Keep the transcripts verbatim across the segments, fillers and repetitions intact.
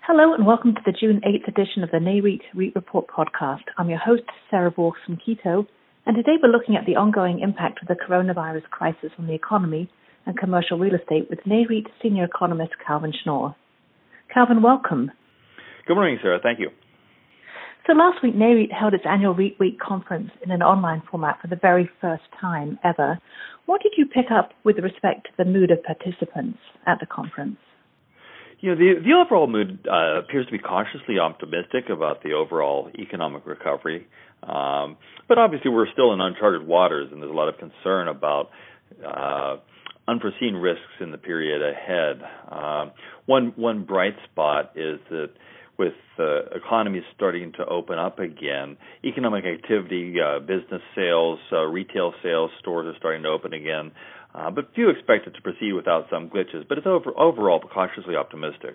Hello and welcome to the June eighth edition of the Nareit REIT Report podcast. I'm your host, Sarah Borgs from Quito, and today we're looking at the ongoing impact of the coronavirus crisis on the economy and commercial real estate with Nareit senior economist Calvin Schnorr. Calvin, welcome. Good morning, Sarah. Thank you. So last week, Nareit held its annual REIT Week conference in an online format for the very first time ever. What did you pick up with respect to the mood of participants at the conference? You know, the, the overall mood uh, appears to be cautiously optimistic about the overall economic recovery. Um, but obviously we're still in uncharted waters, and there's a lot of concern about uh, unforeseen risks in the period ahead. Um, one one bright spot is that with the uh, economies starting to open up again, economic activity, uh, business sales, uh, retail sales, stores are starting to open again. Uh, but few expect it to proceed without some glitches. But it's over, overall cautiously optimistic.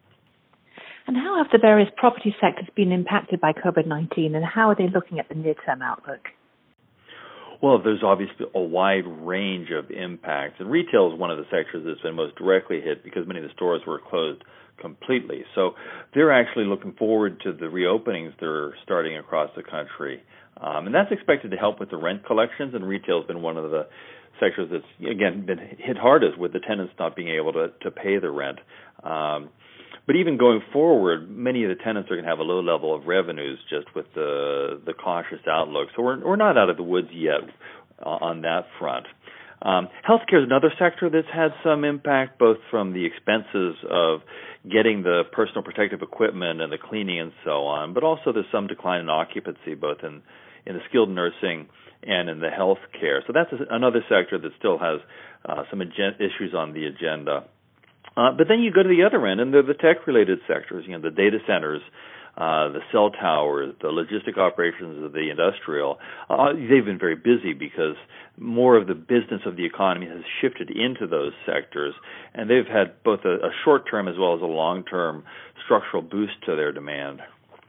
And how have the various property sectors been impacted by COVID nineteen, and how are they looking at the near-term outlook? Well, there's obviously a wide range of impacts. And retail is one of the sectors that's been most directly hit because many of the stores were closed completely. So they're actually looking forward to the reopenings that are starting across the country. Um, and that's expected to help with the rent collections, and retail has been one of the sectors that's, again, been hit hardest with the tenants not being able to, to pay the rent. Um, but even going forward, many of the tenants are going to have a low level of revenues just with the the cautious outlook. So we're we're not out of the woods yet on that front. Um, healthcare is another sector that's had some impact, both from the expenses of getting the personal protective equipment and the cleaning and so on, but also there's some decline in occupancy, both in, in the skilled nursing and in the healthcare. So that's another sector that still has uh, some agen- issues on the agenda. Uh, but then you go to the other end, and they're the tech-related sectors, you know, the data centers, uh, the cell towers, the logistic operations of the industrial. Uh, they've been very busy because more of the business of the economy has shifted into those sectors, and they've had both a, a short-term as well as a long-term structural boost to their demand.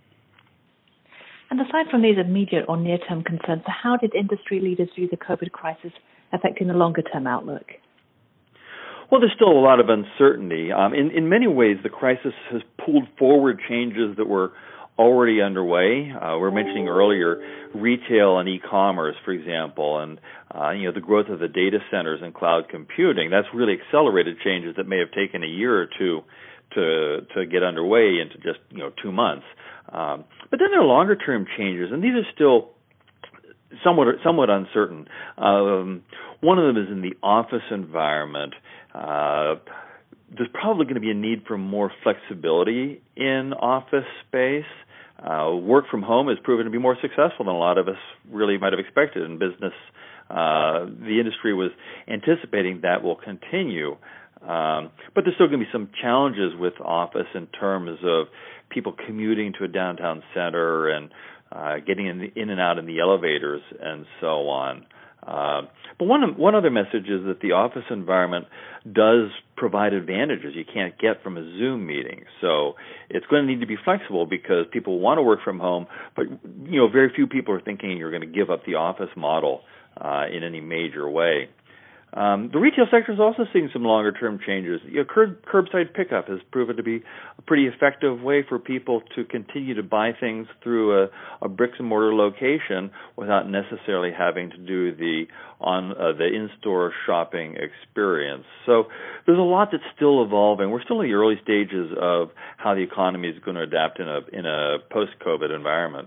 And aside from these immediate or near-term concerns, how did industry leaders view the COVID crisis affecting the longer-term outlook? Well, there's still a lot of uncertainty. Um, in, in many ways, the crisis has pulled forward changes that were already underway. Uh, we were mentioning earlier retail and e-commerce, for example, and uh, you know the growth of the data centers and cloud computing. That's really accelerated changes that may have taken a year or two to to get underway into just you know two months. Um, but then there are longer-term changes, and these are still somewhat somewhat uncertain. Um, one of them is in the office environment. Uh, there's probably going to be a need for more flexibility in office space. Uh, work from home has proven to be more successful than a lot of us really might have expected in business. Uh, the industry was anticipating that will continue. Um, but there's still going to be some challenges with office in terms of people commuting to a downtown center and uh, getting in, the, in and out in the elevators and so on. Uh, but one one other message is that the office environment does provide advantages you can't get from a Zoom meeting. So it's going to need to be flexible because people want to work from home, but you know very few people are thinking you're going to give up the office model uh, in any major way. Um, the retail sector is also seeing some longer-term changes. You know, curb, curbside pickup has proven to be a pretty effective way for people to continue to buy things through a, a bricks-and-mortar location without necessarily having to do the on uh, the in-store shopping experience. So there's a lot that's still evolving. We're still in the early stages of how the economy is going to adapt in a in a post-COVID environment.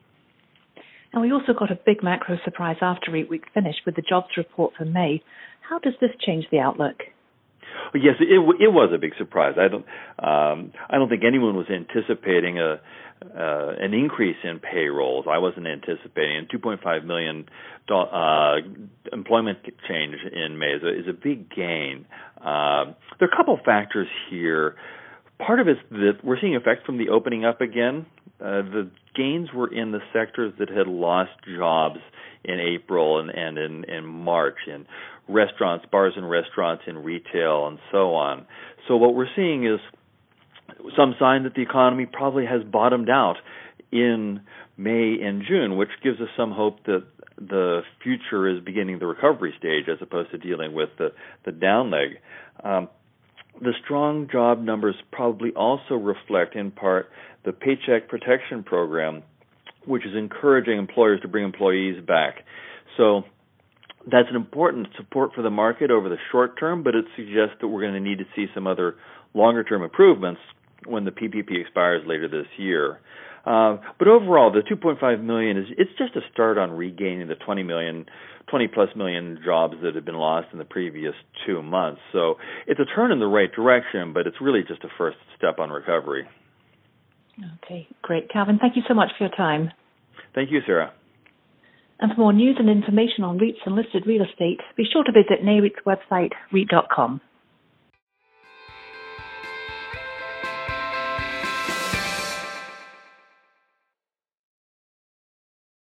And we also got a big macro surprise after REIT Week finished with the jobs report for May. How does this change the outlook? Yes, it, it was a big surprise. I don't, um, I don't think anyone was anticipating a uh, an increase in payrolls. I wasn't anticipating. And two point five million uh, employment change in May is a, is a big gain. Uh, there are a couple of factors here. Part of it is that we're seeing effect from the opening up again. Uh, the gains were in the sectors that had lost jobs in April and, and in, in March, in restaurants, bars and restaurants, in retail, and so on. So what we're seeing is some sign that the economy probably has bottomed out in May and June, which gives us some hope that the future is beginning the recovery stage as opposed to dealing with the, the down leg. Um, the strong job numbers probably also reflect, in part, the Paycheck Protection Program, which is encouraging employers to bring employees back. So that's an important support for the market over the short term, but it suggests that we're going to need to see some other longer-term improvements when the P P P expires later this year. Uh, but overall, the two point five million is it's just a start on regaining the twenty million, twenty plus million jobs that have been lost in the previous two months. So it's a turn in the right direction, but it's really just a first step on recovery. Okay, great. Calvin, thank you so much for your time. Thank you, Sarah. And for more news and information on REITs and listed real estate, be sure to visit NAREIT's website, R E I T dot com.